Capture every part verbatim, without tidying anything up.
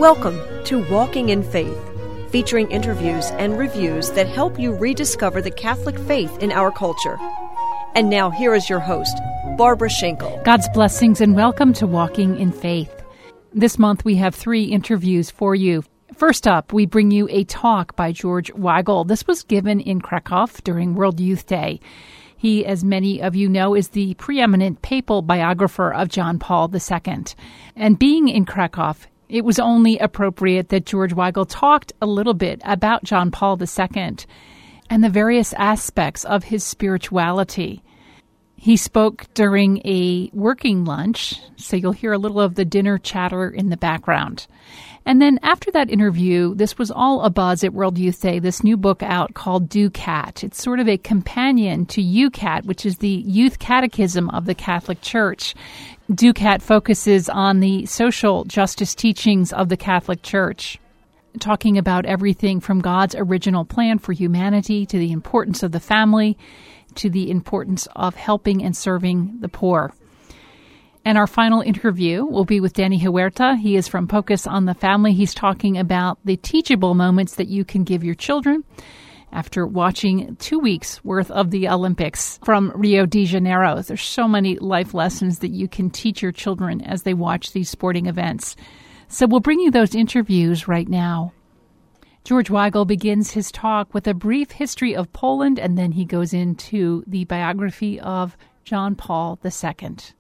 Welcome to Walking in Faith, featuring interviews and reviews that help you rediscover the Catholic faith in our culture. And now here is your host, Barbara Schenkel. God's blessings and welcome to Walking in Faith. This month we have three interviews for you. First up, we bring you a talk by George Weigel. This was given in Krakow during World Youth Day. He, as many of you know, is the preeminent papal biographer of John Paul the Second. And being in Krakow, it was only appropriate that George Weigel talked a little bit about John Paul the Second and the various aspects of his spirituality. He spoke during a working lunch, so you'll hear a little of the dinner chatter in the background. And then after that interview, this was all abuzz at World Youth Day, this new book out called DuCat. It's sort of a companion to YOUCAT, which is the Youth Catechism of the Catholic Church. DuCat focuses on the social justice teachings of the Catholic Church, talking about everything from God's original plan for humanity to the importance of the family, to the importance of helping and serving the poor. And our final interview will be with Danny Huerta. He is from Focus on the Family. He's talking about the teachable moments that you can give your children after watching two weeks worth of the Olympics from Rio de Janeiro. There's so many life lessons that you can teach your children as they watch these sporting events. So we'll bring you those interviews right now. George Weigel begins his talk with a brief history of Poland, and then he goes into the biography of John Paul the Second.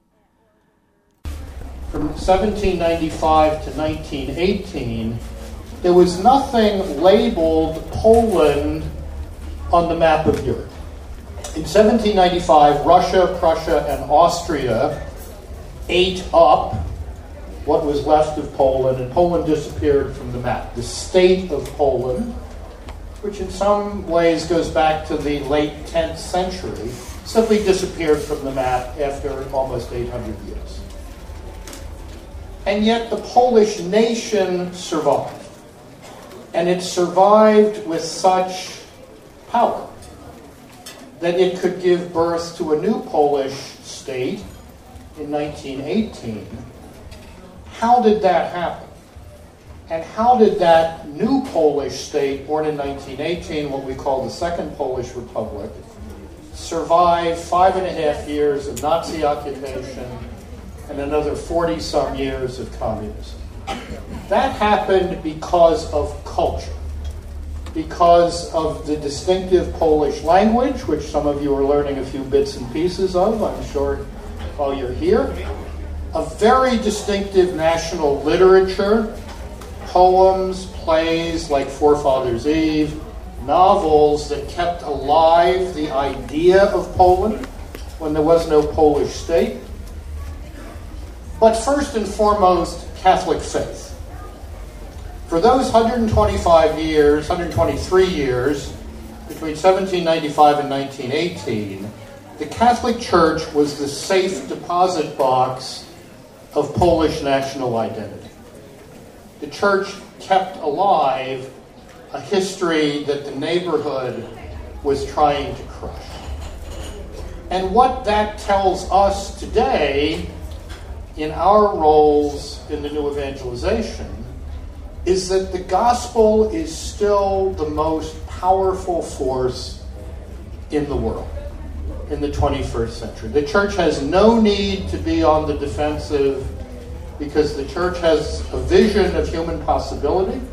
From seventeen ninety-five to nineteen eighteen, there was nothing labeled Poland on the map of Europe. In seventeen ninety-five, Russia, Prussia, and Austria ate up what was left of Poland, and Poland disappeared from the map. The state of Poland, which in some ways goes back to the late tenth century, simply disappeared from the map after almost eight hundred years. And yet the Polish nation survived. And it survived with such power that it could give birth to a new Polish state in nineteen eighteen. How did that happen? And how did that new Polish state, born in nineteen eighteen, what we call the Second Polish Republic, survive five and a half years of Nazi occupation and another forty-some years of communism? That happened because of culture, because of the distinctive Polish language, which some of you are learning a few bits and pieces of, I'm sure, while you're here. A very distinctive national literature, poems, plays like Forefathers' Eve, novels that kept alive the idea of Poland when there was no Polish state. But first and foremost, Catholic faith. For those one hundred twenty-five years, one hundred twenty-three years, between seventeen ninety-five and nineteen eighteen, the Catholic Church was the safe deposit box of Polish national identity. The Church kept alive a history that the neighborhood was trying to crush. And what that tells us today in our roles in the new evangelization is that the gospel is still the most powerful force in the world in the twenty-first century. The church has no need to be on the defensive because the church has a vision of human possibility,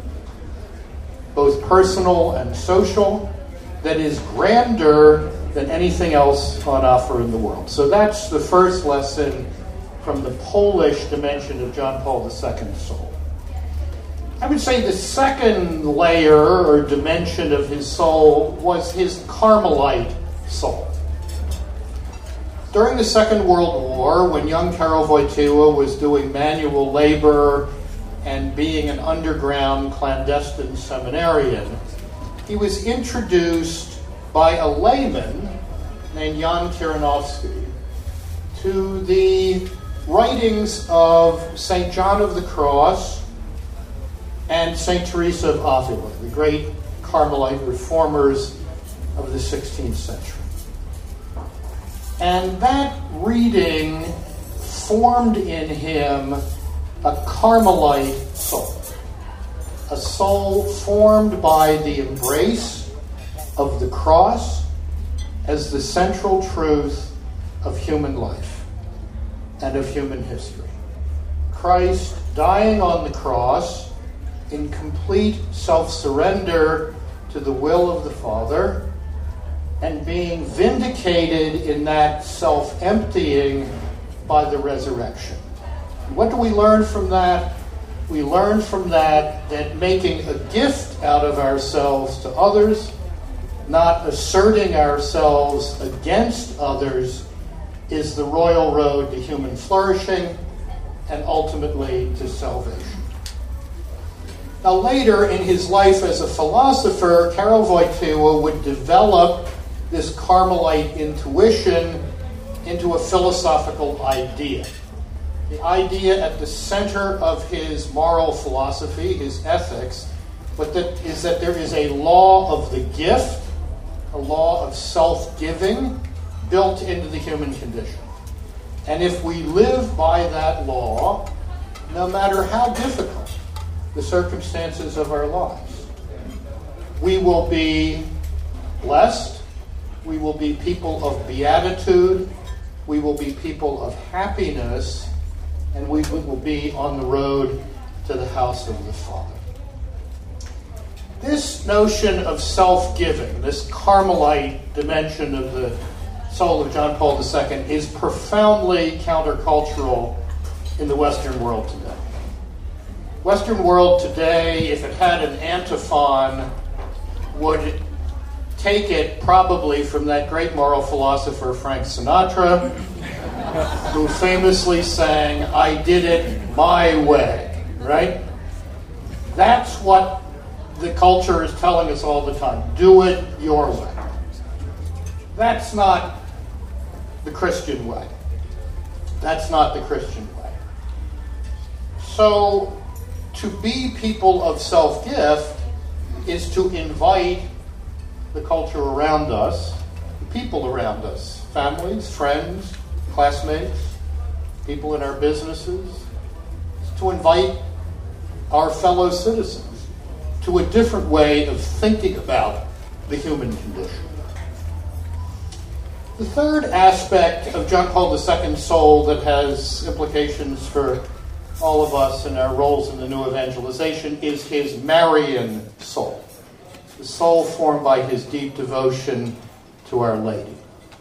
both personal and social, that is grander than anything else on offer in the world. So that's the first lesson from the Polish dimension of John Paul the Second's soul. I would say the second layer or dimension of his soul was his Carmelite soul. During the Second World War, when young Karol Wojtyła was doing manual labor and being an underground clandestine seminarian, he was introduced by a layman named Jan Kiranowski to the writings of Saint John of the Cross and Saint Teresa of Avila, the great Carmelite reformers of the sixteenth century. And that reading formed in him a Carmelite soul. a soul formed by the embrace of the cross as the central truth of human life and of human history. Christ dying on the cross in complete self-surrender to the will of the Father and being vindicated in that self-emptying by the resurrection. What do we learn from that? We learn from that that making a gift out of ourselves to others, not asserting ourselves against others, is the royal road to human flourishing and ultimately to salvation. Now later in his life as a philosopher, Karol Wojtyła would develop this Carmelite intuition into a philosophical idea. The idea at the center of his moral philosophy, his ethics, but that is that there is a law of the gift, a law of self-giving built into the human condition. And if we live by that law, no matter how difficult the circumstances of our lives, we will be blessed, we will be people of beatitude, we will be people of happiness, and we will be on the road to the house of the Father. This notion of self-giving, this Carmelite dimension of the soul of John Paul the Second, is profoundly countercultural in the Western world today. Western world today, if it had an antiphon, would take it probably from that great moral philosopher Frank Sinatra, who famously sang, "I did it my way," right? That's what the culture is telling us all the time. Do it your way. That's not the Christian way. That's not the Christian way. So, to be people of self-gift is to invite the culture around us, the people around us, families, friends, classmates, people in our businesses, to invite our fellow citizens to a different way of thinking about the human condition. The third aspect of John Paul the Second's soul that has implications for all of us in our roles in the new evangelization is his Marian soul, the soul formed by his deep devotion to Our Lady.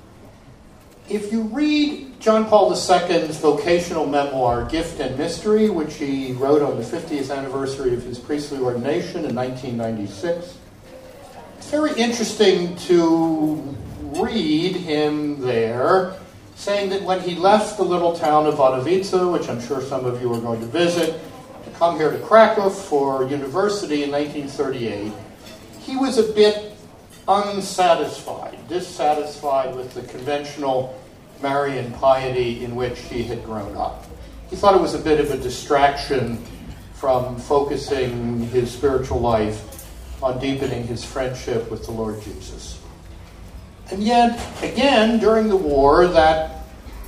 If you read John Paul the Second's vocational memoir, Gift and Mystery, which he wrote on the fiftieth anniversary of his priestly ordination in nineteen ninety-six, it's very interesting to read him there saying that when he left the little town of Wadowice, which I'm sure some of you are going to visit, to come here to Krakow for university in nineteen thirty-eight, he was a bit unsatisfied, dissatisfied with the conventional Marian piety in which he had grown up. He thought it was a bit of a distraction from focusing his spiritual life on deepening his friendship with the Lord Jesus. And yet, again, during the war, that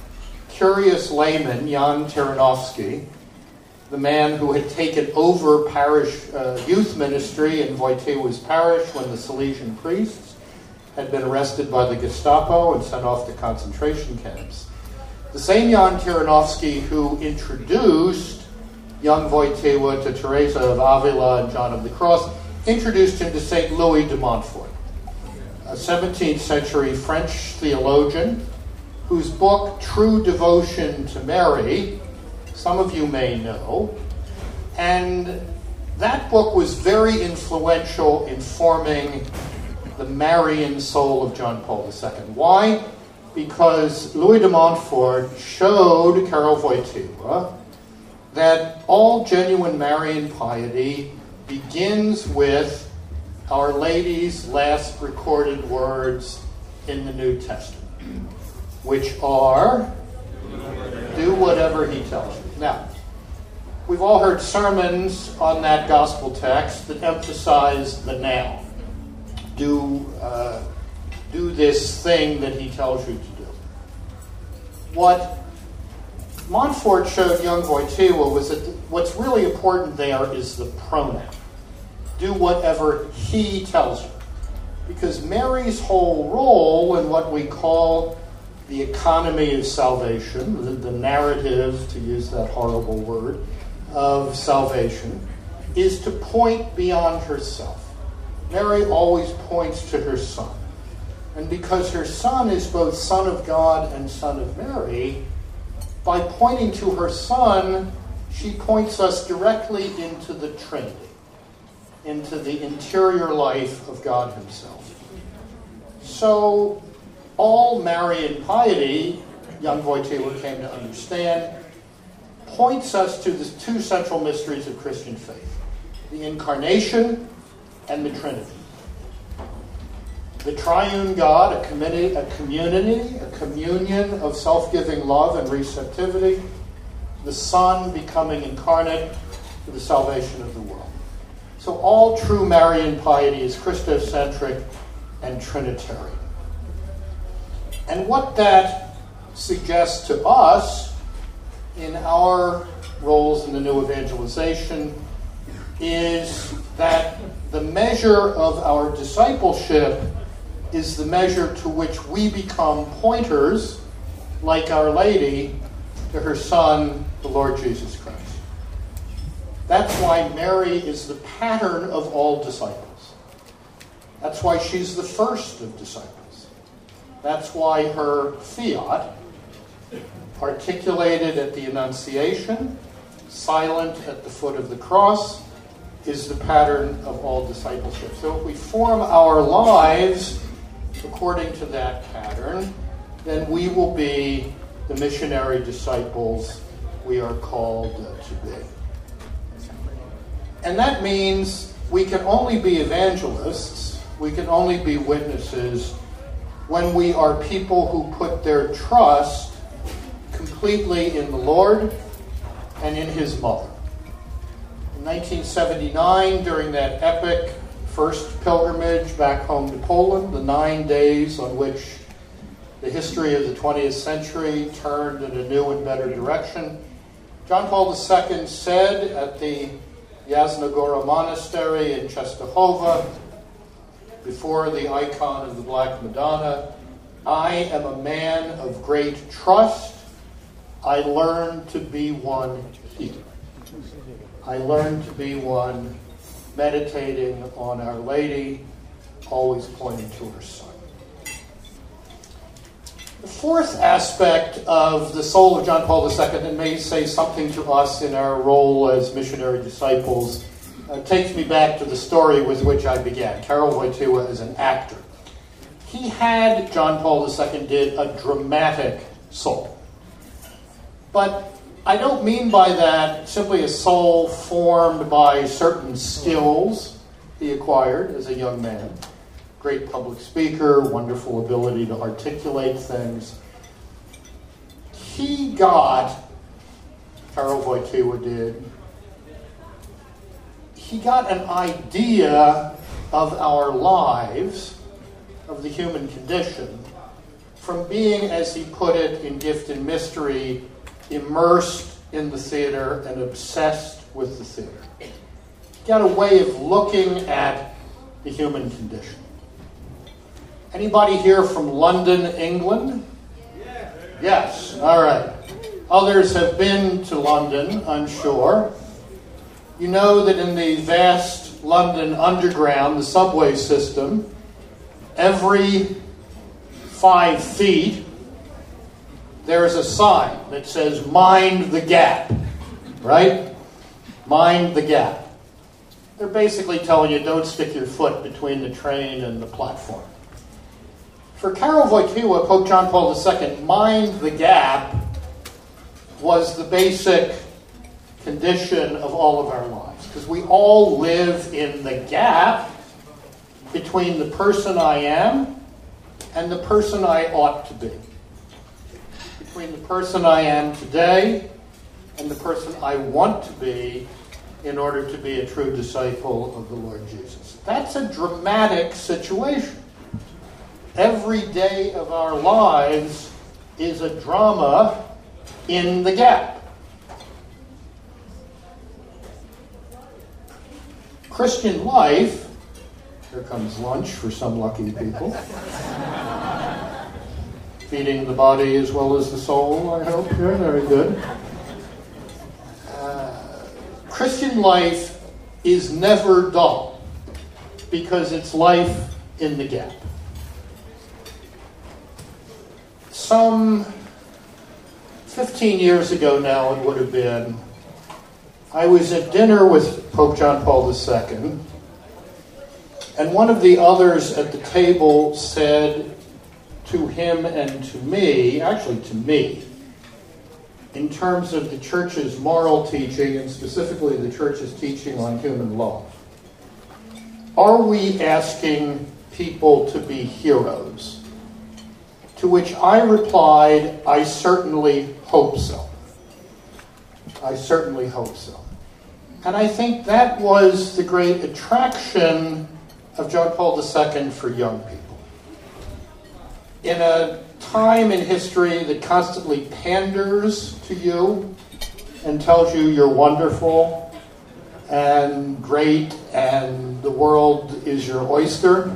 curious layman, Jan Taranovsky, the man who had taken over parish uh, youth ministry in Wojtyła's parish when the Salesian priests had been arrested by the Gestapo and sent off to concentration camps. The same Jan Taranovsky who introduced young Wojtyła to Teresa of Avila and John of the Cross introduced him to Saint Louis de Montfort, a seventeenth century French theologian whose book, True Devotion to Mary, some of you may know, and that book was very influential in forming the Marian soul of John Paul the Second. Why? Because Louis de Montfort showed Karol Wojtyła that all genuine Marian piety begins with Our Lady's last recorded words in the New Testament, which are, do whatever he tells you. Now, we've all heard sermons on that gospel text that emphasize the now. Do, uh, do this thing that he tells you to do. What Montfort showed young Wojtyła was that what's really important there is the pronoun. do whatever he tells her. Because Mary's whole role in what we call the economy of salvation, the, the narrative, to use that horrible word, of salvation, is to point beyond herself. Mary always points to her Son. And because her Son is both Son of God and Son of Mary, by pointing to her Son, she points us directly into the Trinity, into the interior life of God himself. So, all Marian piety, young Wojtyła came to understand, points us to the two central mysteries of Christian faith, the Incarnation and the Trinity. The triune God, a community, a community, a communion of self-giving love and receptivity, the Son becoming incarnate for the salvation of the world. So all true Marian piety is Christocentric and Trinitarian. And what that suggests to us in our roles in the new evangelization is that the measure of our discipleship is the measure to which we become pointers, like Our Lady, to her Son, the Lord Jesus Christ. That's why Mary is the pattern of all disciples. That's why she's the first of disciples. That's why her fiat, articulated at the Annunciation, silent at the foot of the cross, is the pattern of all discipleship. So if we form our lives according to that pattern, then we will be the missionary disciples we are called to be. And that means we can only be evangelists, we can only be witnesses when we are people who put their trust completely in the Lord and in his mother. In nineteen seventy-nine, during that epic first pilgrimage back home to Poland, the nine days on which the history of the twentieth century turned in a new and better direction, John Paul the Second said at the Jasna Gora Monastery in Czestochowa, before the icon of the Black Madonna, "I am a man of great trust. I learned to be one here. I learned to be one meditating on Our Lady, always pointing to her Son." The fourth aspect of the soul of John Paul the Second, and may say something to us in our role as missionary disciples, uh, takes me back to the story with which I began. Karol Wojtyła is an actor. He had, John Paul the Second did, a dramatic soul. But I don't mean by that simply a soul formed by certain skills he acquired as a young man. Great public speaker, wonderful ability to articulate things. He got, Karol Wojtyła did, he got an idea of our lives, of the human condition, from being, as he put it in Gift and Mystery, immersed in the theater and obsessed with the theater. He got a way of looking at the human condition. Anybody here from London, England? Yes, all right. Others have been to London, I'm sure. You know that in the vast London Underground, the subway system, every five feet, there is a sign that says, "Mind the gap," right? Mind the gap. They're basically telling you, don't stick your foot between the train and the platform. For Karol Wojtyła, Pope John Paul the Second, mind the gap was the basic condition of all of our lives. Because we all live in the gap between the person I am and the person I ought to be. Between the person I am today and the person I want to be in order to be a true disciple of the Lord Jesus. That's a dramatic situation. Every day of our lives is a drama in the gap. Christian life, here comes lunch for some lucky people, feeding the body as well as the soul, I hope. Yeah, very good. Uh, Christian life is never dull because it's life in the gap. Some fifteen years ago now it would have been, I was at dinner with Pope John Paul the Second, and one of the others at the table said to him and to me, actually to me, in terms of the Church's moral teaching, and specifically the Church's teaching on human love, are we asking people to be heroes? To which I replied, I certainly hope so. I certainly hope so. And I think that was the great attraction of John Paul the Second for young people. In a time in history that constantly panders to you and tells you you're wonderful and great and the world is your oyster,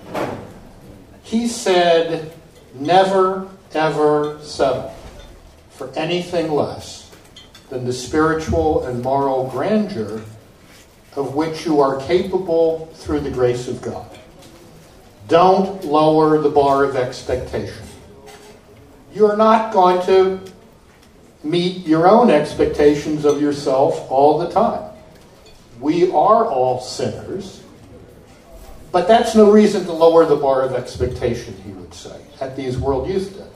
he said, never, ever settle for anything less than the spiritual and moral grandeur of which you are capable through the grace of God. Don't lower the bar of expectation. You're not going to meet your own expectations of yourself all the time. We are all sinners, but that's no reason to lower the bar of expectation, he would say, at these World Youth Days.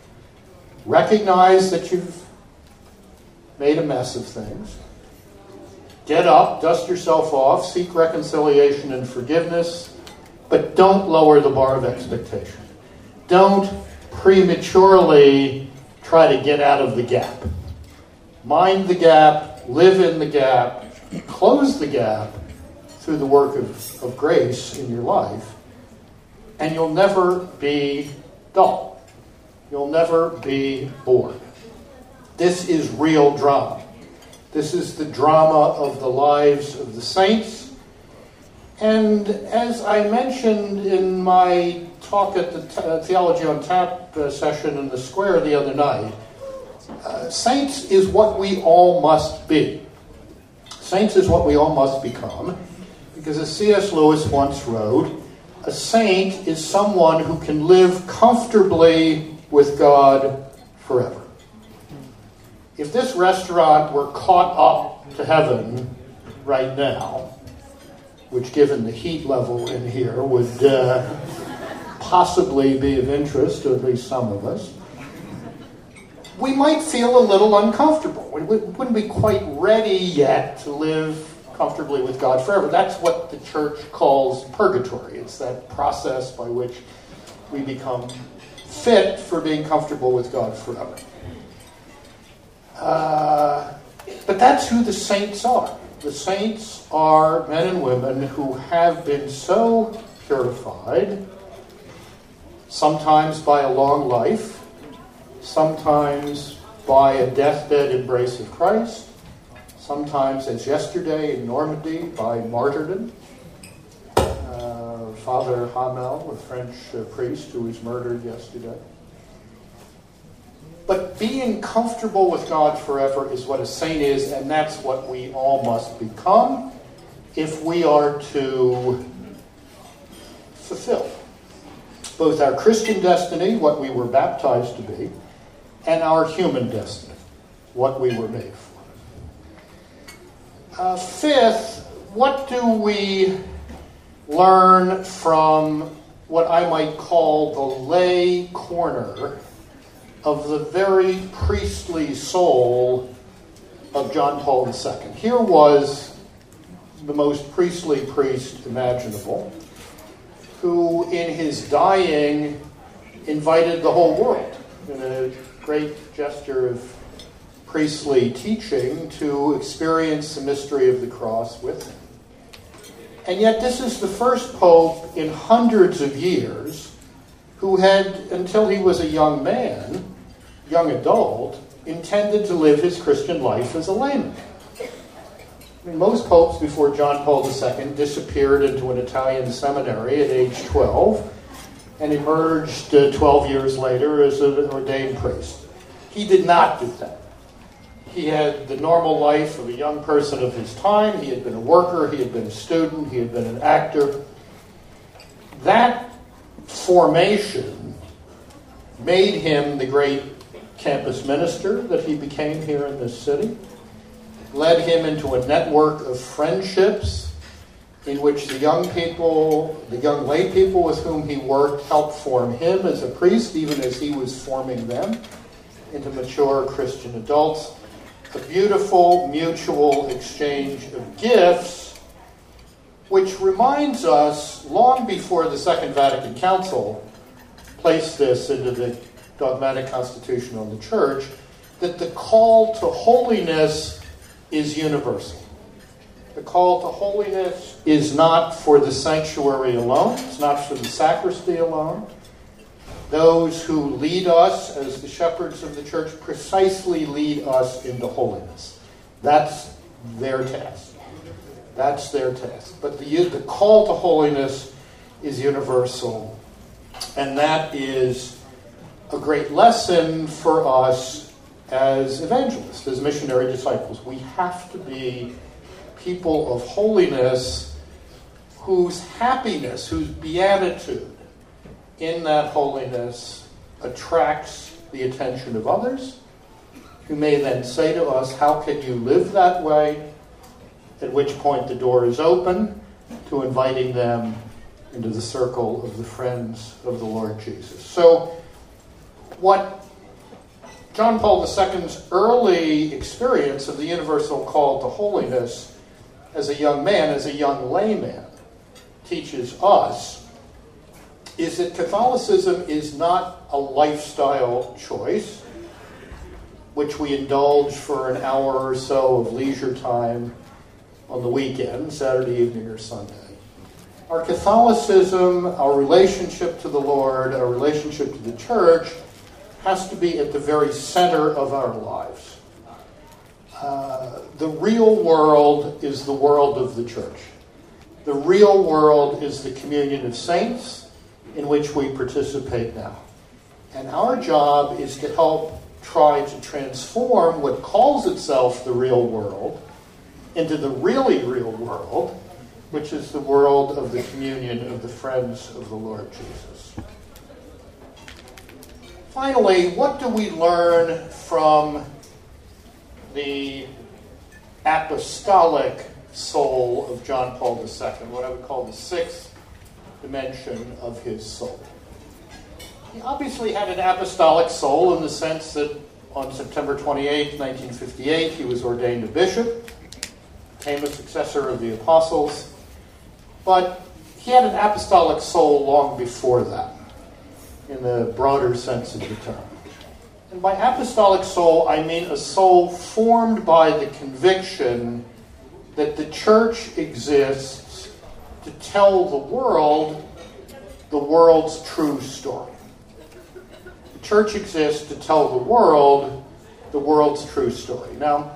Recognize that you've made a mess of things. Get up, dust yourself off, seek reconciliation and forgiveness, but don't lower the bar of expectation. Don't prematurely try to get out of the gap. Mind the gap, live in the gap, close the gap through the work of, of grace in your life, and you'll never be dull. You'll never be bored. This is real drama. This is the drama of the lives of the saints. And as I mentioned in my talk at the uh, Theology on Tap uh, session in the Square the other night, uh, saints is what we all must be. Saints is what we all must become, because as C S Lewis once wrote, a saint is someone who can live comfortably with God forever. If this restaurant were caught up to heaven right now, which given the heat level in here would uh, possibly be of interest to at least some of us, we might feel a little uncomfortable. We wouldn't be quite ready yet to live comfortably with God forever. That's what the Church calls purgatory. It's that process by which we become fit for being comfortable with God forever. Uh, but that's who the saints are. The saints are men and women who have been so purified, sometimes by a long life, sometimes by a deathbed embrace of Christ, sometimes, as yesterday in Normandy, by martyrdom. Uh, Father Hamel, a French uh, priest who was murdered yesterday. But being comfortable with God forever is what a saint is, and that's what we all must become if we are to fulfill both our Christian destiny, what we were baptized to be, and our human destiny, what we were made for. Uh, fifth, what do we learn from what I might call the lay corner of the very priestly soul of John Paul the Second? Here was the most priestly priest imaginable, who in his dying invited the whole world in a great gesture of priestly teaching to experience the mystery of the cross with him. And yet this is the first pope in hundreds of years who had, until he was a young man, young adult, intended to live his Christian life as a layman. I mean, most popes before John Paul the Second disappeared into an Italian seminary at age twelve and emerged uh, twelve years later as an ordained priest. He did not do that. He had the normal life of a young person of his time. He had been a worker, he had been a student, he had been an actor. That formation made him the great campus minister that he became here in this city, led him into a network of friendships in which the young people, the young lay people with whom he worked, helped form him as a priest, even as he was forming them into mature Christian adults. A beautiful mutual exchange of gifts, which reminds us, long before the Second Vatican Council placed this into the dogmatic constitution on the Church, that the call to holiness is universal. The call to holiness is not for the sanctuary alone. It's not for the sacristy alone. Those who lead us as the shepherds of the Church precisely lead us into holiness. That's their task. That's their task. But the, the call to holiness is universal. And that is a great lesson for us as evangelists, as missionary disciples. We have to be people of holiness whose happiness, whose beatitude in that holiness attracts the attention of others, who may then say to us, how can you live that way? At which point the door is open to inviting them into the circle of the friends of the Lord Jesus. So what John Paul the Second's early experience of the universal call to holiness as a young man, as a young layman, teaches us is that Catholicism is not a lifestyle choice, which we indulge for an hour or so of leisure time on the weekend, Saturday evening or Sunday. Our Catholicism, our relationship to the Lord, our relationship to the Church, has to be at the very center of our lives. Uh, the real world is the world of the Church. The real world is the communion of saints in which we participate now. And our job is to help try to transform what calls itself the real world into the really real world, which is the world of the communion of the friends of the Lord Jesus. Finally, what do we learn from the apostolic soul of John Paul the Second, what I would call the sixth dimension of his soul? He obviously had an apostolic soul in the sense that on September twenty-eighth, nineteen fifty-eight, he was ordained a bishop, became a successor of the apostles, but he had an apostolic soul long before that, in the broader sense of the term. And by apostolic soul, I mean a soul formed by the conviction that the Church exists to tell the world the world's true story. The Church exists to tell the world the world's true story. Now,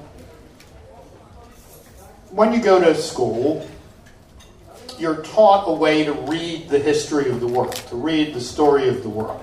when you go to school, you're taught a way to read the history of the world, to read the story of the world.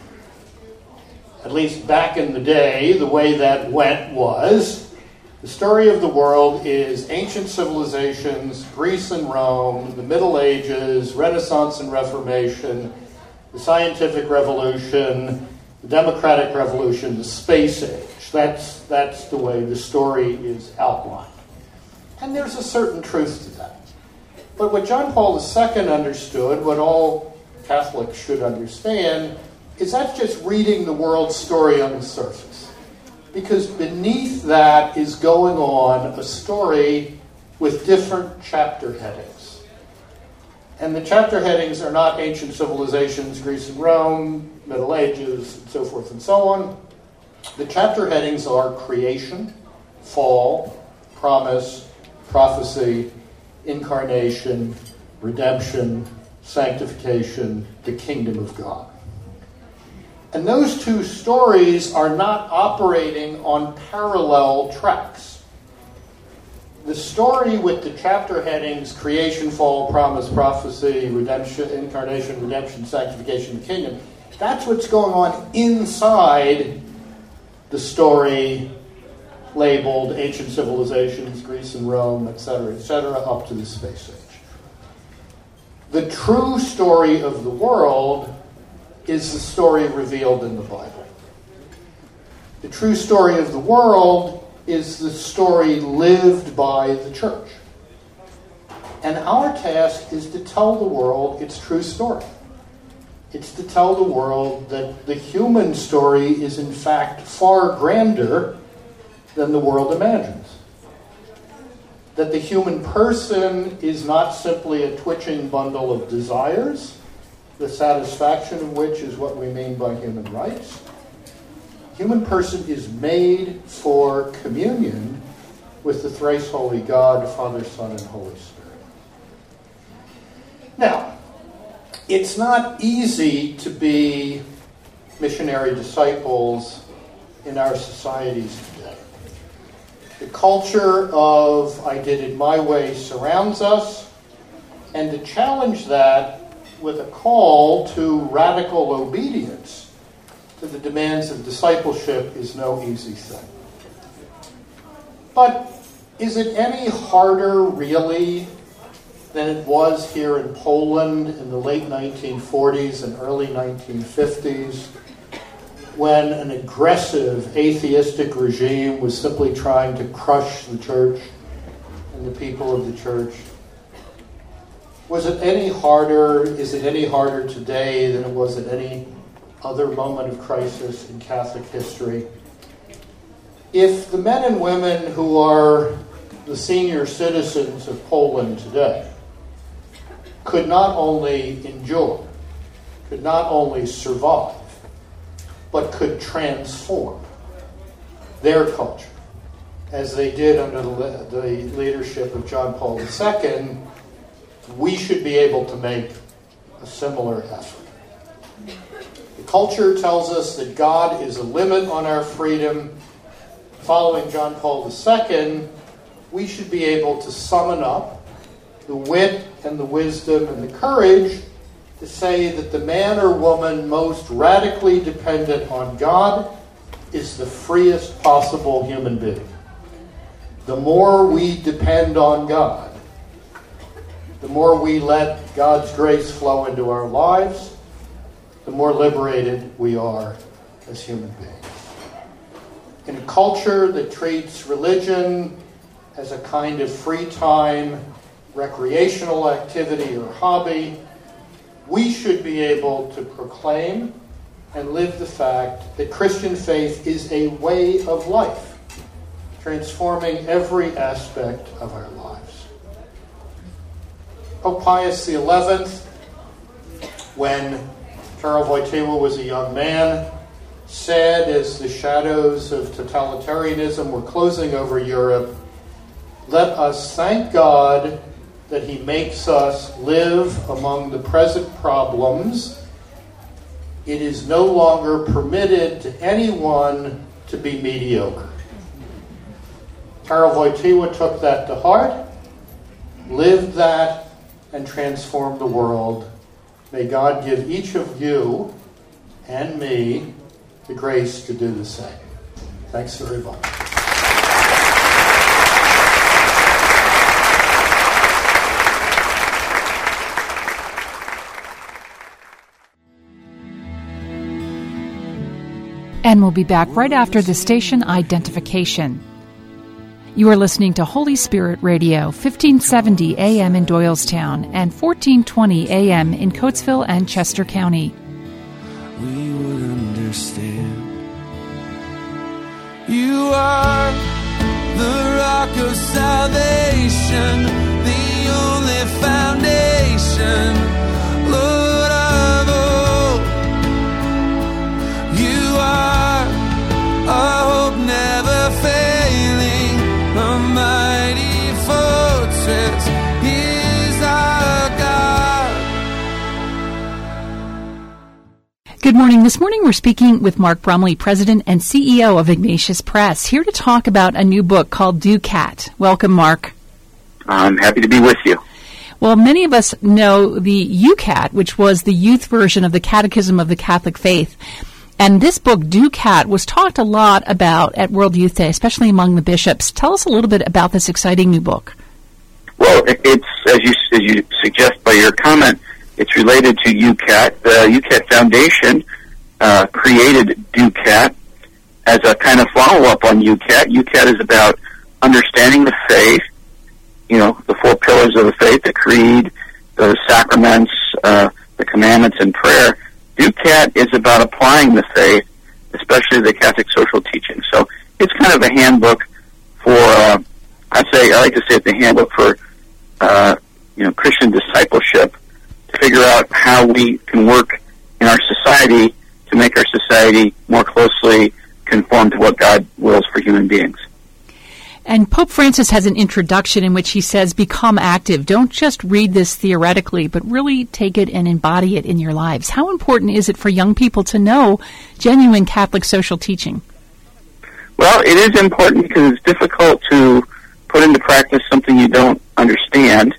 At least back in the day, the way that went was, the story of the world is ancient civilizations, Greece and Rome, the Middle Ages, Renaissance and Reformation, the Scientific Revolution, the Democratic Revolution, the Space Age. That's, that's the way the story is outlined. And there's a certain truth to that. But what John Paul the Second understood, what all Catholics should understand, is that's just reading the world story on the surface. Because beneath that is going on a story with different chapter headings. And the chapter headings are not ancient civilizations, Greece and Rome, Middle Ages, and so forth and so on. The chapter headings are creation, fall, promise, prophecy, incarnation, redemption, sanctification, the kingdom of God. And those two stories are not operating on parallel tracks. The the story with the chapter headings, creation, fall, promise, prophecy, redemption, incarnation, redemption, sanctification, the kingdom, that's what's going on inside the story labeled ancient civilizations, Greece and Rome, et cetera, et cetera, up to the space age. The true story of the world is the story revealed in the Bible. The true story of the world is the story lived by the church. And our task is to tell the world its true story. It's to tell the world that the human story is in fact far grander than the world imagines. That the human person is not simply a twitching bundle of desires, the satisfaction of which is what we mean by human rights. The human person is made for communion with the thrice holy God, Father, Son, and Holy Spirit. Now, it's not easy to be missionary disciples in our societies today. The culture of I did it my way surrounds us, and to challenge that with a call to radical obedience to the demands of discipleship is no easy thing. But is it any harder, really, than it was here in Poland in the late nineteen forties and early nineteen fifties, when an aggressive atheistic regime was simply trying to crush the church and the people of the church? Was it any harder, is it any harder today than it was at any other moment of crisis in Catholic history? If the men and women who are the senior citizens of Poland today could not only endure, could not only survive, but could transform their culture, as they did under the, the leadership of John Paul the Second, we should be able to make a similar effort. The culture tells us that God is a limit on our freedom. Following John Paul the Second, we should be able to summon up the wit and the wisdom and the courage to say that the man or woman most radically dependent on God is the freest possible human being. The more we depend on God, the more we let God's grace flow into our lives, the more liberated we are as human beings. In a culture that treats religion as a kind of free time, recreational activity or hobby, we should be able to proclaim and live the fact that Christian faith is a way of life, transforming every aspect of our lives. Pope Pius the Eleventh, when Karol Wojtyła was a young man, said as the shadows of totalitarianism were closing over Europe, "Let us thank God that he makes us live among the present problems. It is no longer permitted to anyone to be mediocre." Karol Wojtyła took that to heart, lived that, and transformed the world. May God give each of you and me the grace to do the same. Thanks very much. And we'll be back right after the station identification. You are listening to Holy Spirit Radio, fifteen seventy A M in Doylestown and fourteen twenty A M in Coatesville and Chester County. We would understand. You are the rock of salvation, the only foundation, Lord of all. You are our hope never failing, a mighty fortress is our God. Good morning. This morning we're speaking with Mark Brumley, President and C E O of Ignatius Press, here to talk about a new book called Do Cat. Welcome, Mark. I'm happy to be with you. Well, many of us know the YOUCAT, which was the youth version of the Catechism of the Catholic Faith. And this book, DOCAT, was talked a lot about at World Youth Day, especially among the bishops. Tell us a little bit about this exciting new book. Well, it's, as you, as you suggest by your comment, it's related to YOUCAT. The YOUCAT Foundation uh, created DOCAT as a kind of follow-up on YOUCAT. YOUCAT is about understanding the faith, you know, the four pillars of the faith, the creed, the sacraments, uh, the commandments, and prayer. DOCAT is about applying the faith, especially the Catholic social teaching. So it's kind of a handbook for, uh, I say, I like to say it's a handbook for, uh, you know, Christian discipleship to figure out how we can work in our society to make our society more closely conform to what God wills for human beings. And Pope Francis has an introduction in which he says, become active. Don't just read this theoretically, but really take it and embody it in your lives. How important is it for young people to know genuine Catholic social teaching? Well, it is important because it's difficult to put into practice something you don't understand.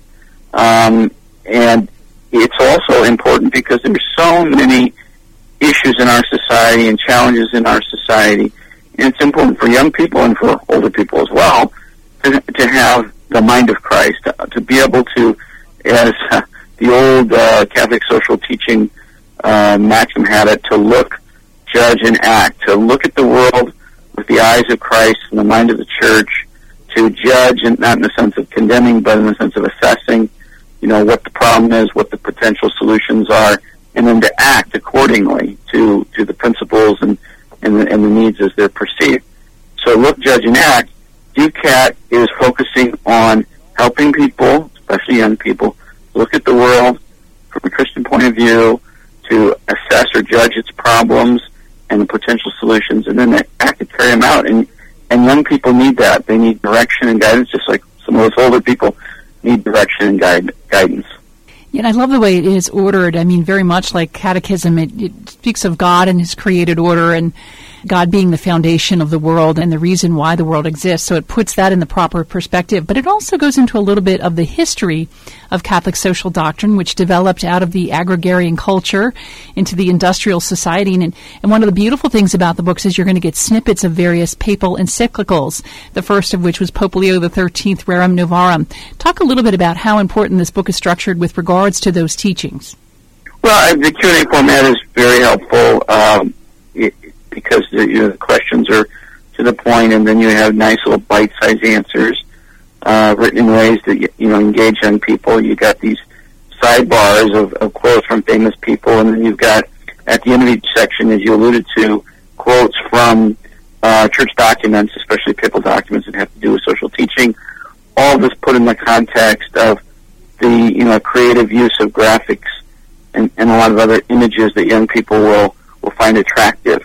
Um, and it's also important because there's so many issues in our society and challenges in our society. And it's important for young people and for older people as well to, to have the mind of Christ, to, to be able to, as uh, the old uh, Catholic social teaching uh, maxim had it, to look, judge, and act, to look at the world with the eyes of Christ and the mind of the Church, to judge, and not in the sense of condemning, but in the sense of assessing, you know, what the problem is, what the potential solutions are, and then to act accordingly to, to the principles and And the, and the needs as they're perceived. So look, judge, and act. DOCAT is focusing on helping people, especially young people, look at the world from a Christian point of view, to assess or judge its problems and the potential solutions, and then they act and carry them out. And, and young people need that. They need direction and guidance, just like some of us older people need direction and guide, guidance. Yeah, and I love the way it is ordered. I mean, very much like Catechism, it, it speaks of God and His created order and God being the foundation of the world and the reason why the world exists. So it puts that in the proper perspective. But it also goes into a little bit of the history of Catholic social doctrine, which developed out of the agrarian culture into the industrial society. And, and one of the beautiful things about the books is you're going to get snippets of various papal encyclicals, the first of which was Pope Leo the thirteenth, Rerum Novarum. Talk a little bit about how important this book is structured with regards to those teachings. Well, the Q and A format is very helpful. Um, it, because the, you know, the questions are to the point, and then you have nice little bite-sized answers uh, written in ways that, you know, engage young people. You got these sidebars of, of quotes from famous people, and then you've got, at the end of each section, as you alluded to, quotes from uh, church documents, especially papal documents that have to do with social teaching. All of this put in the context of the, you know, creative use of graphics and, and a lot of other images that young people will, will find attractive.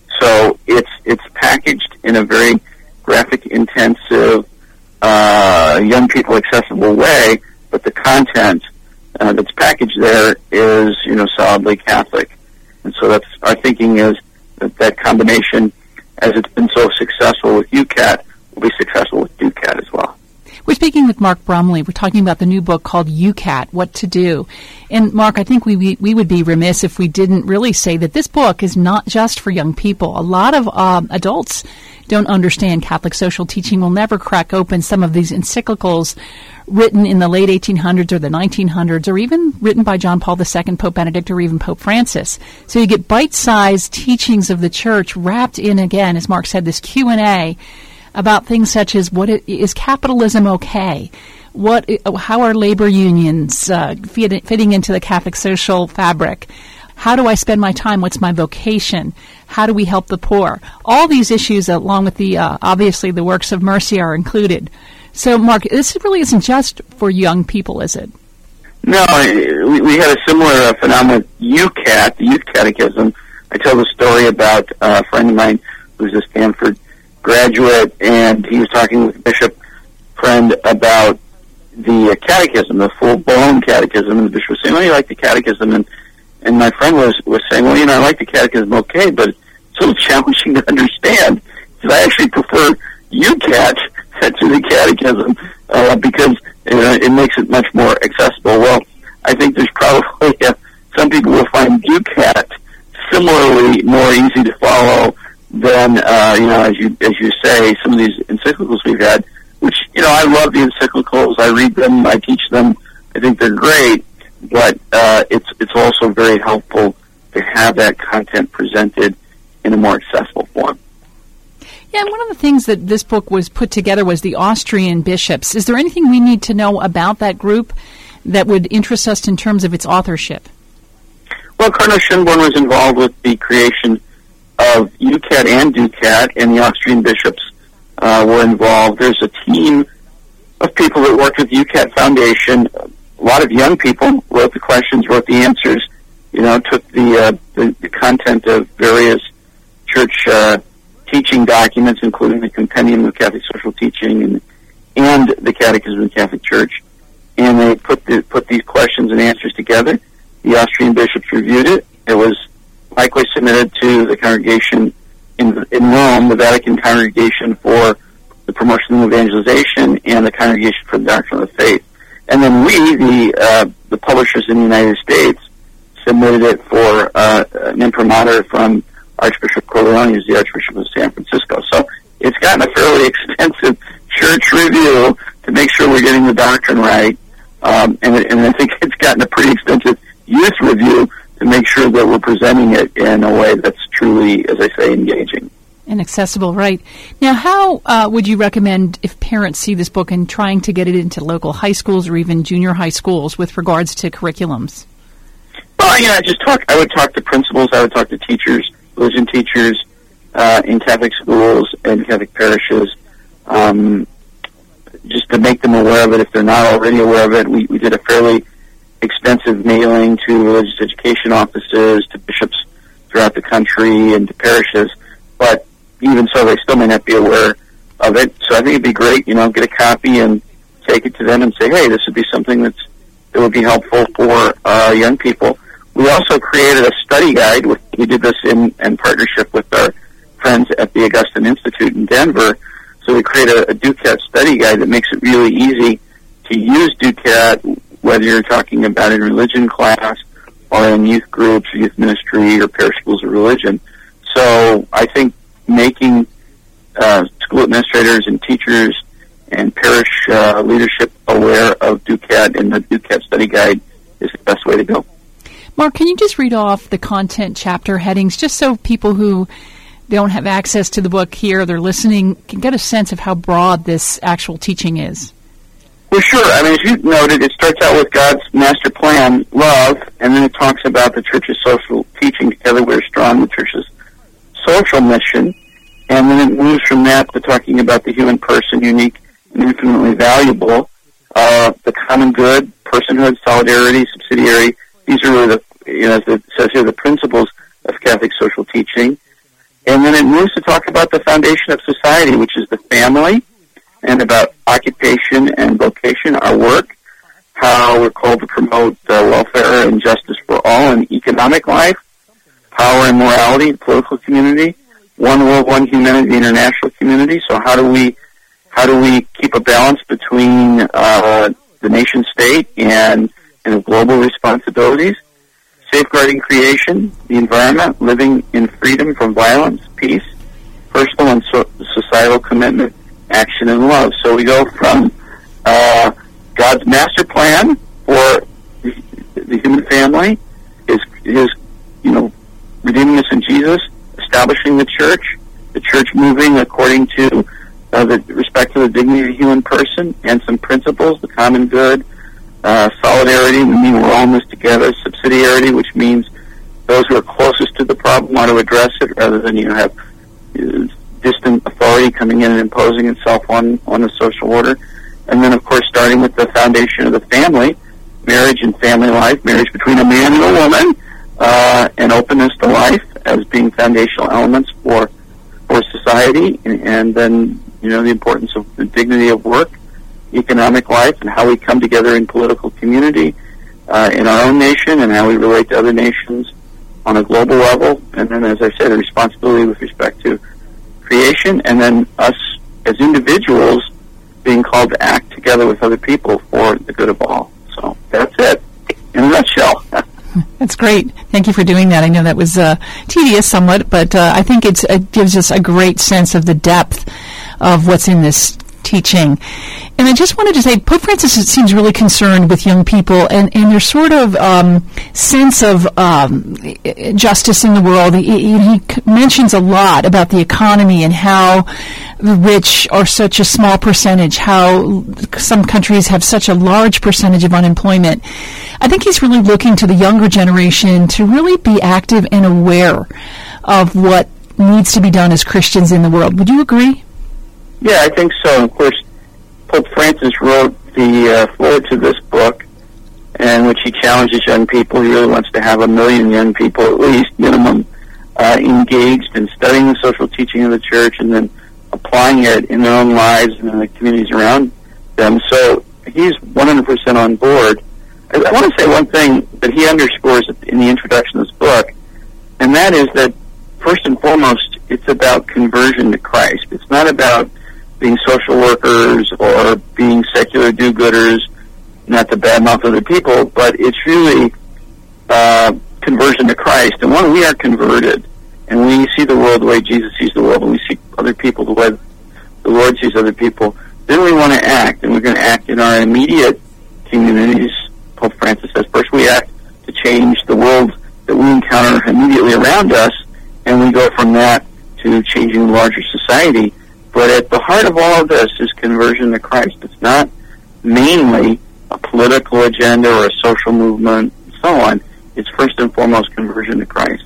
So it's it's packaged in a very graphic, intensive, uh, young people accessible way, but the content uh, that's packaged there is, you know, solidly Catholic. And so that's our thinking is that that combination, as it's been so successful with YOUCAT, will be successful with DOCAT as well. We're speaking with Mark Bromley. We're talking about the new book called YOUCAT, What to Do. And Mark, I think we, we we would be remiss if we didn't really say that this book is not just for young people. A lot of um, adults don't understand Catholic social teaching, will never crack open some of these encyclicals written in the late eighteen hundreds or the nineteen hundreds, or even written by John Paul the Second, Pope Benedict, or even Pope Francis. So you get bite-sized teachings of the Church wrapped in, again, as Mark said, this Q and A about things such as what it, is capitalism okay? What, how are labor unions uh, fit, fitting into the Catholic social fabric? How do I spend my time? What's my vocation? How do we help the poor? All these issues, along with the uh, obviously the works of mercy, are included. So, Mark, this really isn't just for young people, is it? No, we, we had a similar uh, phenomenon with YOUCAT, the Youth Catechism. I tell the story about uh, a friend of mine who's a Stanford graduate, and he was talking with a bishop friend about the uh, catechism, the full-blown catechism, and the bishop was saying, "Oh, you like the catechism?" And and my friend was was saying, "Well, you know, I like the catechism, okay, but it's a little challenging to understand. Because I actually prefer YOUCAT to the catechism uh, because it, it makes it much more accessible. Well, I think there's probably uh, some people will find DUCAT similarly more easy to follow than, uh, you know, as you as you say, some of these encyclicals we've had, which, you know, I love the encyclicals. I read them. I teach them. I think they're great, but uh, it's it's also very helpful to have that content presented in a more accessible form. Yeah, and one of the things that this book was put together was the Austrian bishops. Is there anything we need to know about that group that would interest us in terms of its authorship? Well, Cardinal Schönborn was involved with the creation of UCAT and DUCAT, and the Austrian bishops uh, were involved. There's a team of people that worked with the UCAT Foundation. A lot of young people wrote the questions, wrote the answers, you know, took the, uh, the, the content of various church uh, teaching documents, including the Compendium of Catholic Social Teaching and, and the Catechism of the Catholic Church, and they put the, put these questions and answers together. The Austrian bishops reviewed it. It was likewise submitted to the congregation in, in Rome, the Vatican Congregation for the Promotion of Evangelization, and the Congregation for the Doctrine of the Faith. And then we, the uh, the publishers in the United States, submitted it for uh, an imprimatur from Archbishop Corleone, who's the Archbishop of San Francisco. So it's gotten a fairly extensive church review to make sure we're getting the doctrine right. Um, and, and I think it's gotten a pretty extensive youth review to make sure that we're presenting it in a way that's truly, as I say, engaging. And accessible, right. Now, how uh, would you recommend if parents see this book and trying to get it into local high schools or even junior high schools with regards to curriculums? Well, you know, I just talk. I would talk to principals. I would talk to teachers, religion teachers uh, in Catholic schools and Catholic parishes, um, just to make them aware of it if they're not already aware of it. We, we did a fairly extensive mailing to religious education offices, to bishops throughout the country, and to parishes. But even so, they still may not be aware of it. So I think it'd be great, you know, get a copy and take it to them and say, hey, this would be something that's that would be helpful for uh, young people. We also created a study guide. We did this in, in partnership with our friends at the Augustine Institute in Denver. So we created a, a DUCAT study guide that makes it really easy to use DUCAT, whether you're talking about in religion class or in youth groups or youth ministry or parish schools of religion. So I think making uh, school administrators and teachers and parish uh, leadership aware of DUCAT and the DUCAT study guide is the best way to go. Mark, can you just read off the content chapter headings just so people who don't have access to the book here, they're listening, can get a sense of how broad this actual teaching is? Well, sure. I mean, as you noted, it starts out with God's master plan, love, and then it talks about the Church's social teaching, together we're strong, the Church's social mission, and then it moves from that to talking about the human person, unique and infinitely valuable, uh, the common good, personhood, solidarity, subsidiary. These are really the, you know, as it says here, the principles of Catholic social teaching. And then it moves to talk about the foundation of society, which is the family, and about occupation and vocation, our work, how we're called to promote uh, welfare and justice for all in economic life, power and morality, political community, one world, one humanity, international community. So how do we how do we keep a balance between uh, the nation state and, and global responsibilities? Safeguarding creation, the environment, living in freedom from violence, peace, personal and so- societal commitment, action and love. So we go from uh, God's master plan for the, the human family, his his you know redeeming us in Jesus, establishing the church, the church moving according to uh, the respect to the dignity of the human person, and some principles, the common good, uh, solidarity, we mean we're all in this together, subsidiarity, which means those who are closest to the problem want to address it rather than, you know, have uh, distant authority coming in and imposing itself on, on the social order. And then, of course, starting with the foundation of the family, marriage and family life, marriage between a man and a woman, uh, and openness to life as being foundational elements for for society, and, and then, you know, the importance of the dignity of work, economic life, and how we come together in political community, uh, in our own nation, and how we relate to other nations on a global level. And then, as I said, a responsibility with respect to creation, and then us as individuals being called to act together with other people for the good of all. So that's it, in a nutshell. That's great. Thank you for doing that. I know that was uh, tedious somewhat, but uh, I think it's, it gives us a great sense of the depth of what's in this teaching. And I just wanted to say, Pope Francis seems really concerned with young people and, and their sort of um, sense of um, justice in the world. He, he mentions a lot about the economy and how the rich are such a small percentage, how some countries have such a large percentage of unemployment. I think he's really looking to the younger generation to really be active and aware of what needs to be done as Christians in the world. Would you agree? Yeah, I think so. Of course, Pope Francis wrote the uh, foreword to this book, in which he challenges young people. He really wants to have a million young people, at least, minimum, uh, engaged in studying the social teaching of the Church and then applying it in their own lives and in the communities around them. So he's one hundred percent on board. I, I want to say one thing that he underscores in the introduction of this book, and that is that, first and foremost, it's about conversion to Christ. It's not about being social workers or being secular do-gooders, not to badmouth other people, but it's really uh, conversion to Christ. And when we are converted, and we see the world the way Jesus sees the world, and we see other people the way the Lord sees other people, then we want to act, and we're going to act in our immediate communities. Pope Francis says, first we act to change the world that we encounter immediately around us, and we go from that to changing the larger society. But at the heart of all of this is conversion to Christ. It's not mainly a political agenda or a social movement and so on. It's first and foremost conversion to Christ.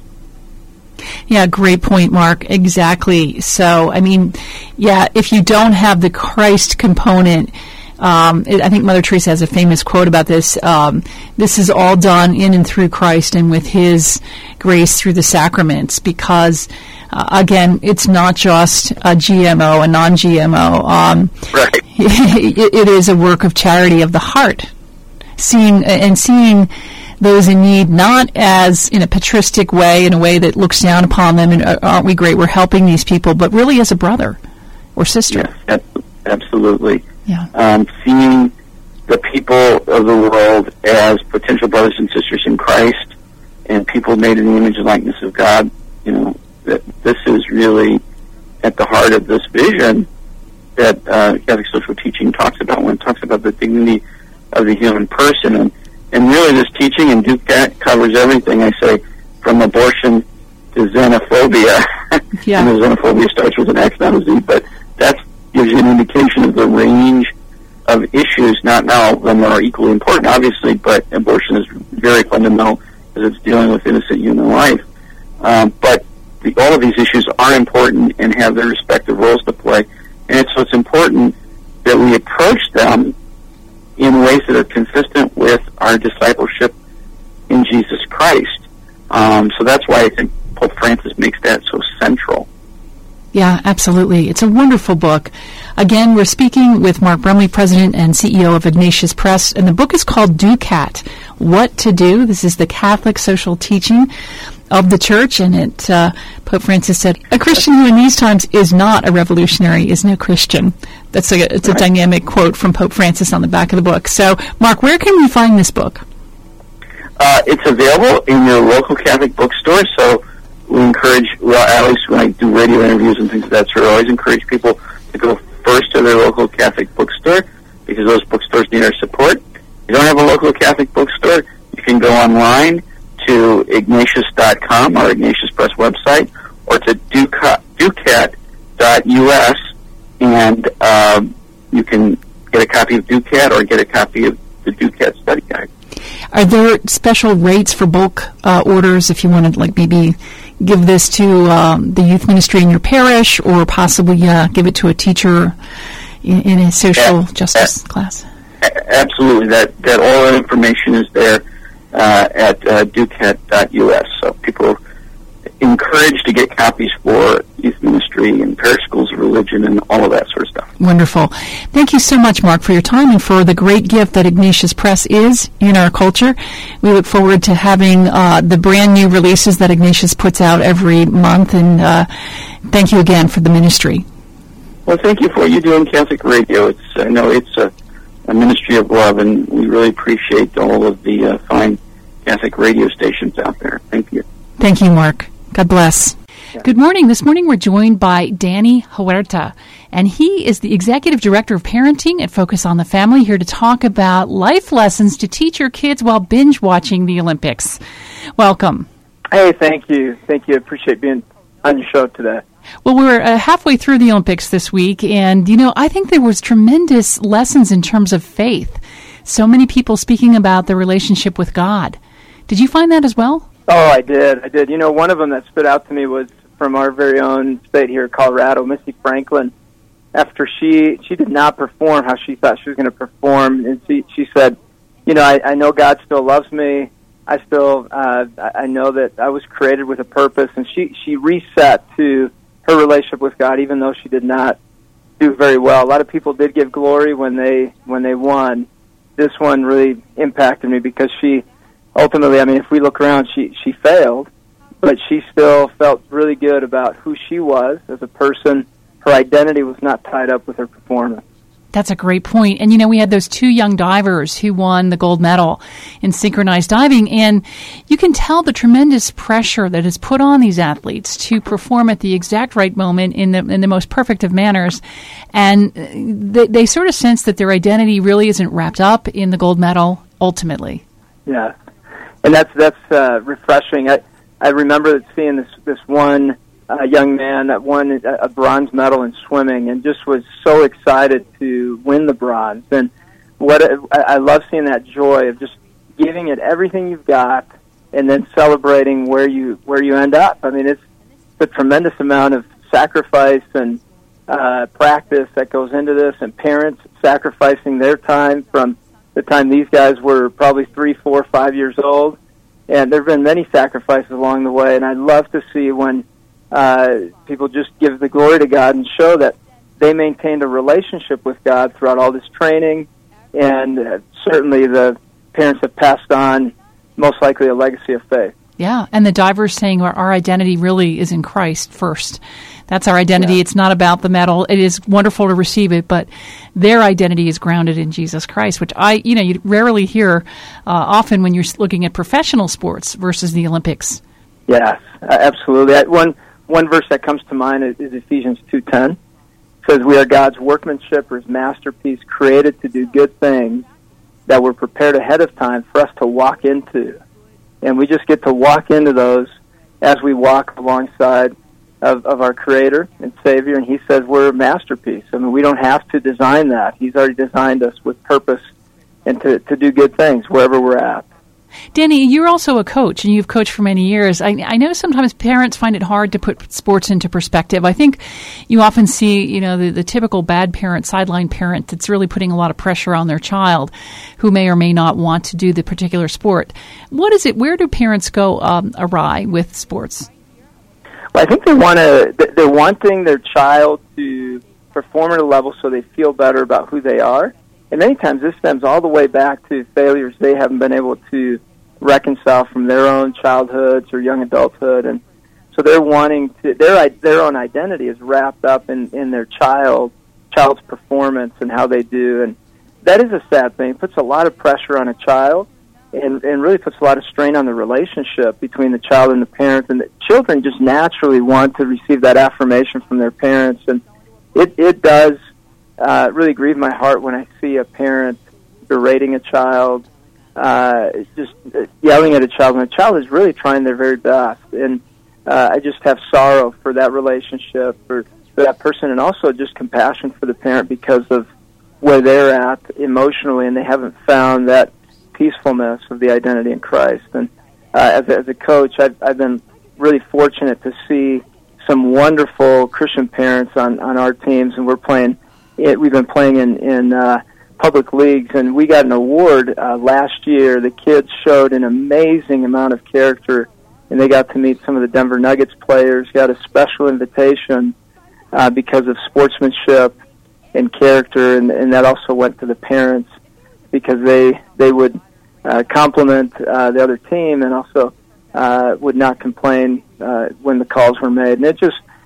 Yeah, great point, Mark. Exactly. So, I mean, yeah, if you don't have the Christ component, Um, it, I think Mother Teresa has a famous quote about this. Um, this is all done in and through Christ and with His grace through the sacraments, because, uh, again, it's not just a G M O, a non-G M O. Um, right. it, it is a work of charity of the heart, seeing and seeing those in need not as in a patristic way, in a way that looks down upon them and uh, aren't we great, we're helping these people, but really as a brother or sister. Yes, absolutely. Yeah. Um, seeing the people of the world as potential brothers and sisters in Christ and people made in the image and likeness of God, you know, that this is really at the heart of this vision that uh, Catholic social teaching talks about when it talks about the dignity of the human person. And, and really this teaching in Ducat covers everything, I say, from abortion to xenophobia. Yeah. And the xenophobia starts with an X, not a Z, but that's gives you an indication of the range of issues. Not now, them are equally important, obviously, but abortion is very fundamental because it's dealing with innocent human life. Um, but the, all of these issues are important and have their respective roles to play. And it's, so it's important that we approach them in ways that are consistent with our discipleship in Jesus Christ. Um, so that's why I think Pope Francis makes that so central. Yeah, absolutely. It's a wonderful book. Again, we're speaking with Mark Brumley, President and C E O of Ignatius Press, and the book is called Ducat, What to Do. This is the Catholic social teaching of the Church, and it, uh, Pope Francis said, a Christian who in these times is not a revolutionary is no Christian. That's a, it's a right. dynamic quote from Pope Francis on the back of the book. So, Mark, where can we find this book? Uh, it's available in your local Catholic bookstore, so we encourage, well, at least when I do radio interviews and things of that sort, I always encourage people to go first to their local Catholic bookstore because those bookstores need our support. If you don't have a local Catholic bookstore, you can go online to ignatius dot com, our Ignatius Press website, or to ducat dot U S, and um, you can get a copy of Ducat or get a copy of the Ducat Study Guide. Are there special rates for bulk uh, orders if you want to, like, maybe give this to um, the youth ministry in your parish, or possibly uh, give it to a teacher in, in a social yeah, justice uh, class? Absolutely. That that all that information is there uh, at uh, ducat dot U S. So people are encouraged to get copies for youth ministry and parish schools of religion and all of that sort of stuff. Wonderful. Thank you so much, Mark, for your time and for the great gift that Ignatius Press is in our culture. We look forward to having uh, the brand new releases that Ignatius puts out every month, and uh, thank you again for the ministry. Well, thank you for what you do in Catholic Radio. It's I know it's a, a ministry of love, and we really appreciate all of the uh, fine Catholic radio stations out there. Thank you. Thank you, Mark. God bless. Yeah. Good morning. This morning we're joined by Danny Huerta, and he is the Executive Director of Parenting at Focus on the Family, here to talk about life lessons to teach your kids while binge watching the Olympics. Welcome. Hey, thank you. Thank you. I appreciate being on your show today. Well, we're uh, halfway through the Olympics this week, and, you know, I think there was tremendous lessons in terms of faith. So many people speaking about their relationship with God. Did you find that as well? Oh, I did. I did. You know, one of them that stood out to me was from our very own state here, Colorado, Missy Franklin. After she she did not perform how she thought she was going to perform, and she, she said, you know, I, I know God still loves me. I still, uh, I know that I was created with a purpose, and she, she reset to her relationship with God, even though she did not do very well. A lot of people did give glory when they when they won. This one really impacted me because she ultimately, I mean, if we look around, she she failed, but she still felt really good about who she was as a person. Her identity was not tied up with her performance. That's a great point. And, you know, we had those two young divers who won the gold medal in synchronized diving, and you can tell the tremendous pressure that is put on these athletes to perform at the exact right moment in the in the most perfect of manners. And they, they sort of sense that their identity really isn't wrapped up in the gold medal ultimately. Yeah, and that's that's uh, refreshing. I, I remember seeing this, this one a young man that won a bronze medal in swimming and just was so excited to win the bronze. And what I love seeing that joy of just giving it everything you've got and then celebrating where you where you end up. I mean, it's a tremendous amount of sacrifice and uh, practice that goes into this, and parents sacrificing their time from the time these guys were probably three, four, five years old. And there have been many sacrifices along the way, and I love to see when Uh, people just give the glory to God and show that they maintained a relationship with God throughout all this training, and uh, certainly the parents have passed on most likely a legacy of faith. Yeah, and the divers saying our, our identity really is in Christ first. That's our identity. Yeah. It's not about the medal. It is wonderful to receive it, but their identity is grounded in Jesus Christ, which I, you know, you rarely hear uh, often when you're looking at professional sports versus the Olympics. Yes, absolutely. I, one One verse that comes to mind is, is Ephesians two ten. It says, we are God's workmanship, or his masterpiece, created to do good things that were prepared ahead of time for us to walk into. And we just get to walk into those as we walk alongside of, of our Creator and Savior. And he says we're a masterpiece. I mean, we don't have to design that. He's already designed us with purpose and to, to do good things wherever we're at. Danny, you're also a coach, and you've coached for many years. I, I know sometimes parents find it hard to put sports into perspective. I think you often see, you know, the, the typical bad parent, sideline parent that's really putting a lot of pressure on their child who may or may not want to do the particular sport. What is it? Where do parents go um, awry with sports? Well, I think they want to. They're wanting their child to perform at a level so they feel better about who they are. And many times this stems all the way back to failures they haven't been able to reconcile from their own childhoods or young adulthood. And so they're wanting to, their their own identity is wrapped up in, in their child, child's performance and how they do. And that is a sad thing. It puts a lot of pressure on a child and, and really puts a lot of strain on the relationship between the child and the parents. And the children just naturally want to receive that affirmation from their parents. And it, it does Uh, really grieve my heart when I see a parent berating a child, uh, just yelling at a child, when a child is really trying their very best. And uh, I just have sorrow for that relationship, for, for that person, and also just compassion for the parent because of where they're at emotionally, and they haven't found that peacefulness of the identity in Christ. And uh, as, a, as a coach, I've, I've been really fortunate to see some wonderful Christian parents on, on our teams, and we're playing It, we've been playing in, in uh, public leagues, and we got an award uh, last year. The kids showed an amazing amount of character, and they got to meet some of the Denver Nuggets players, got a special invitation uh, because of sportsmanship and character, and, and that also went to the parents because they they would uh, compliment uh, the other team and also uh, would not complain uh, when the calls were made. And it just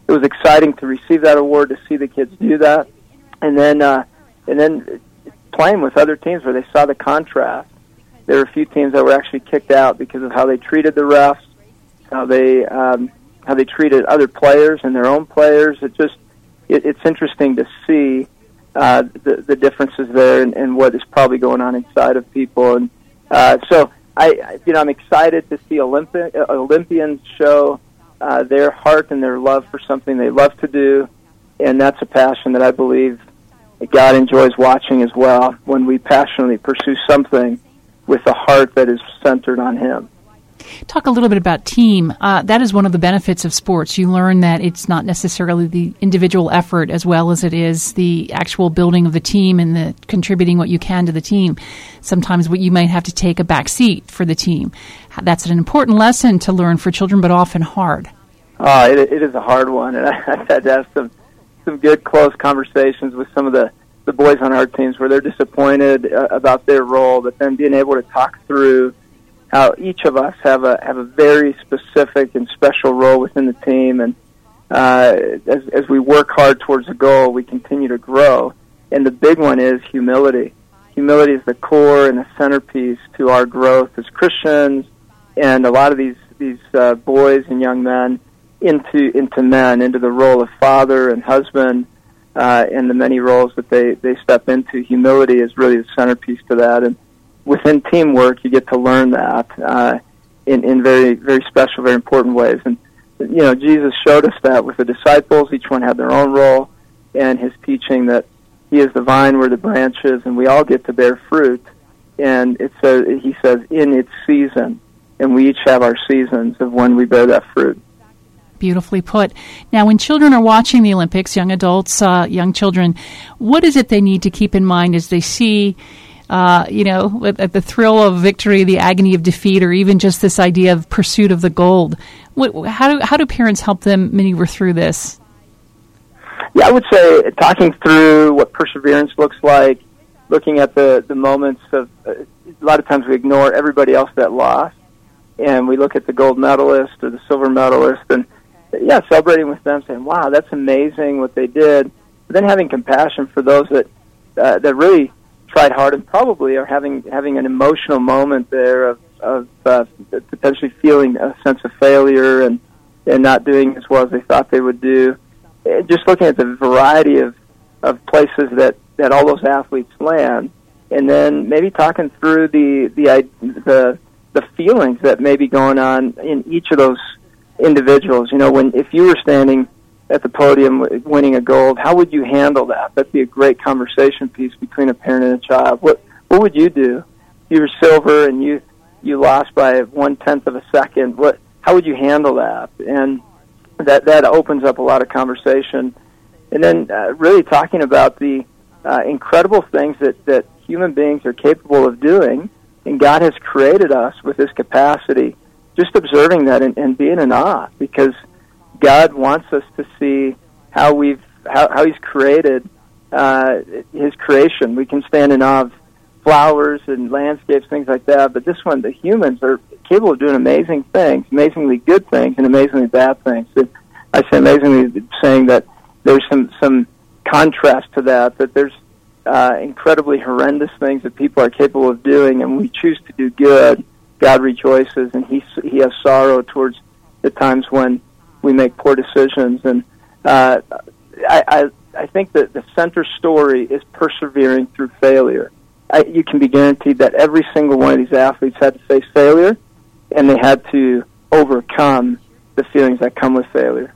it was exciting to receive that award, to see the kids do that, and then uh, and then playing with other teams where they saw the contrast. There were a few teams that were actually kicked out because of how they treated the refs, how they um, how they treated other players and their own players. It just it, it's interesting to see uh, the the differences there and, and what is probably going on inside of people. And uh, so I you know I'm excited to see Olympi- Olympians show uh, their heart and their love for something they love to do, and that's a passion that I believe God enjoys watching as well, when we passionately pursue something with a heart that is centered on Him. Talk a little bit about team. Uh, that is one of the benefits of sports. You learn that it's not necessarily the individual effort as well as it is the actual building of the team and the contributing what you can to the team. Sometimes what you might have to take a back seat for the team. That's an important lesson to learn for children, but often hard. Oh, it, it is a hard one, and I, I've had to have some, some good, close conversations with some of the the boys on our teams where they're disappointed uh, about their role, but then being able to talk through how each of us have a have a very specific and special role within the team, and uh, as as we work hard towards a goal, we continue to grow. And the big one is humility. Humility is the core and the centerpiece to our growth as Christians, and a lot of these these uh, boys and young men into into men, into the role of father and husband. Uh, and the many roles that they, they step into. Humility is really the centerpiece to that. And within teamwork, you get to learn that uh, in, in very, very special, very important ways. And, you know, Jesus showed us that with the disciples. Each one had their own role, and His teaching that He is the vine, we're the branches, and we all get to bear fruit. And it says, He says, in its season. And we each have our seasons of when we bear that fruit. Beautifully put. Now, when children are watching the Olympics, young adults, uh, young children, what is it they need to keep in mind as they see, uh, you know, at, at the thrill of victory, the agony of defeat, or even just this idea of pursuit of the gold? What, how do how do parents help them maneuver through this? Yeah, I would say talking through what perseverance looks like, looking at the, the moments of, uh, a lot of times we ignore everybody else that lost, and we look at the gold medalist or the silver medalist, and yeah, celebrating with them, saying, wow, that's amazing what they did. But then having compassion for those that uh, that really tried hard and probably are having having an emotional moment there of, of uh, potentially feeling a sense of failure and, and not doing as well as they thought they would do. And just looking at the variety of, of places that, that all those athletes land, and then maybe talking through the the the, the feelings that may be going on in each of those individuals. You know, when if you were standing at the podium winning a gold, how would you handle that? That'd be a great conversation piece between a parent and a child. What what would you do? If you were silver and you you lost by one tenth of a second. What how would you handle that? And that that opens up a lot of conversation. And then uh, really talking about the uh, incredible things that that human beings are capable of doing, and God has created us with this capacity. Just observing that and, and being in awe, because God wants us to see how we've how, how He's created uh, His creation. We can stand in awe of flowers and landscapes, things like that. But this one, the humans are capable of doing amazing things, amazingly good things, and amazingly bad things. And I say amazingly, saying that there's some some contrast to that. That there's uh, incredibly horrendous things that people are capable of doing, and we choose to do good. God rejoices, and he he has sorrow towards the times when we make poor decisions. And uh, I, I I think that the center story is persevering through failure. I, you can be guaranteed that every single one of these athletes had to face failure, and they had to overcome the feelings that come with failure.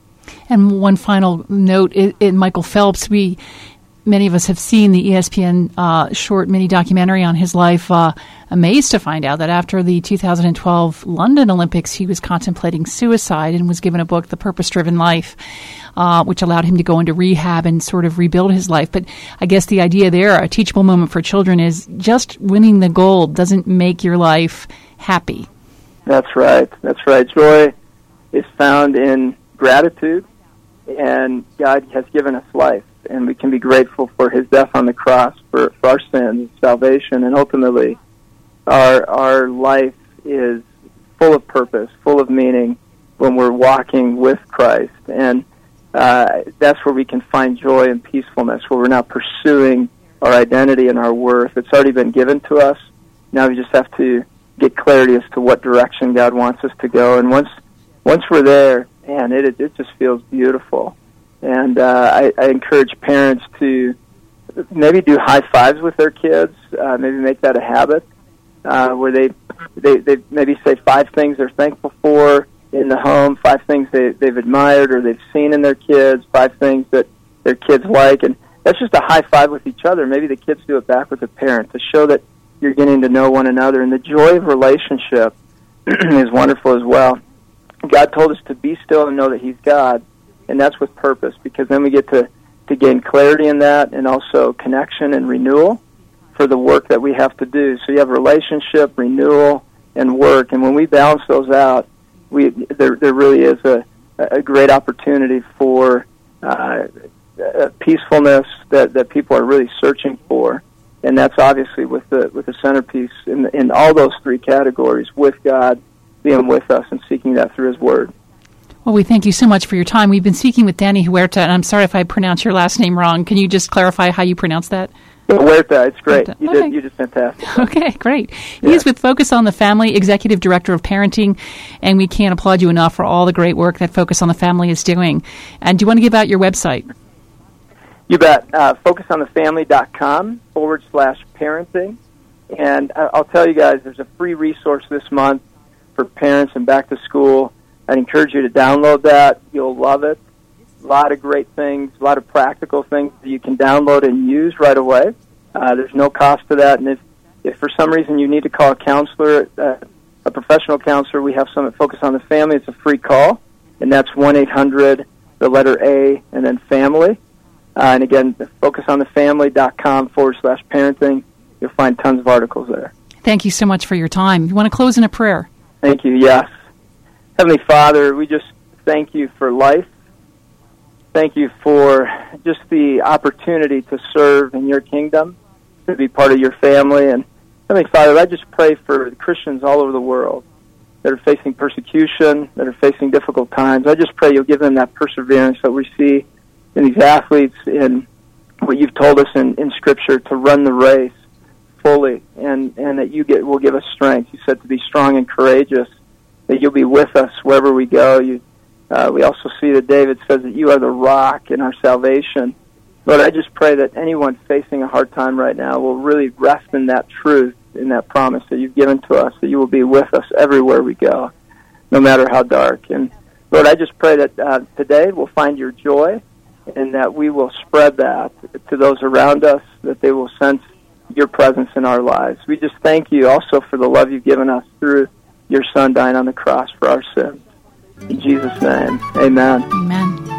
And one final note, in, in Michael Phelps, we many of us have seen the E S P N uh, short mini documentary on his life. Uh, amazed to find out that after the two thousand twelve London Olympics, he was contemplating suicide and was given a book, The Purpose-Driven Life, uh, which allowed him to go into rehab and sort of rebuild his life. But I guess the idea there, a teachable moment for children, is just winning the gold doesn't make your life happy. That's right. That's right. Joy is found in gratitude, and God has given us life. And we can be grateful for His death on the cross for, for our sins, salvation, and ultimately our our life is full of purpose, full of meaning when we're walking with Christ. And uh, that's where we can find joy and peacefulness, where we're not pursuing our identity and our worth. It's already been given to us. Now we just have to get clarity as to what direction God wants us to go. And once once we're there, man, it it just feels beautiful. And uh, I, I encourage parents to maybe do high fives with their kids, uh, maybe make that a habit, uh, where they, they they maybe say five things they're thankful for in the home, five things they, they've admired or they've seen in their kids, five things that their kids like. And that's just a high five with each other. Maybe the kids do it back with the parent to show that you're getting to know one another. And the joy of relationship is wonderful as well. God told us to be still and know that He's God, and that's with purpose, because then we get to, to gain clarity in that and also connection and renewal for the work that we have to do. So you have relationship, renewal, and work. And when we balance those out, we there there really is a, a great opportunity for uh, peacefulness that, that people are really searching for. And that's obviously with the with the centerpiece in in all those three categories, with God being with us and seeking that through His Word. Well, we thank you so much for your time. We've been speaking with Danny Huerta, and I'm sorry if I pronounced your last name wrong. Can you just clarify how you pronounce that? Huerta, it's great. Huerta. You okay. did you did fantastic. Okay, great. Yeah. He is with Focus on the Family, Executive Director of Parenting, and we can't applaud you enough for all the great work that Focus on the Family is doing. And do you want to give out your website? You bet. Uh, focusonthefamily.com forward slash parenting. And I'll tell you guys, there's a free resource this month for parents and back to school. I'd encourage you to download that. You'll love it. A lot of great things, a lot of practical things that you can download and use right away. Uh, there's no cost to that. And if, if for some reason you need to call a counselor, uh, a professional counselor, we have some at Focus on the Family. It's a free call, and that's one eight hundred, the letter A, and then family. Uh, and again, focusonthefamily.com forward slash parenting. You'll find tons of articles there. Thank you so much for your time. You want to close in a prayer? Thank you, yes. Heavenly Father, we just thank you for life. Thank you for just the opportunity to serve in your kingdom, to be part of your family. And Heavenly Father, I just pray for Christians all over the world that are facing persecution, that are facing difficult times. I just pray you'll give them that perseverance that we see in these athletes, in what you've told us in, in Scripture, to run the race fully, and, and that you get will give us strength. You said to be strong and courageous, that you'll be with us wherever we go. You, uh, we also see that David says that you are the rock in our salvation. Lord, I just pray that anyone facing a hard time right now will really rest in that truth, in that promise that you've given to us, that you will be with us everywhere we go, no matter how dark. And Lord, I just pray that uh, today we'll find your joy, and that we will spread that to those around us, that they will sense your presence in our lives. We just thank you also for the love you've given us through your Son dying on the cross for our sins. In Jesus' name, amen. Amen.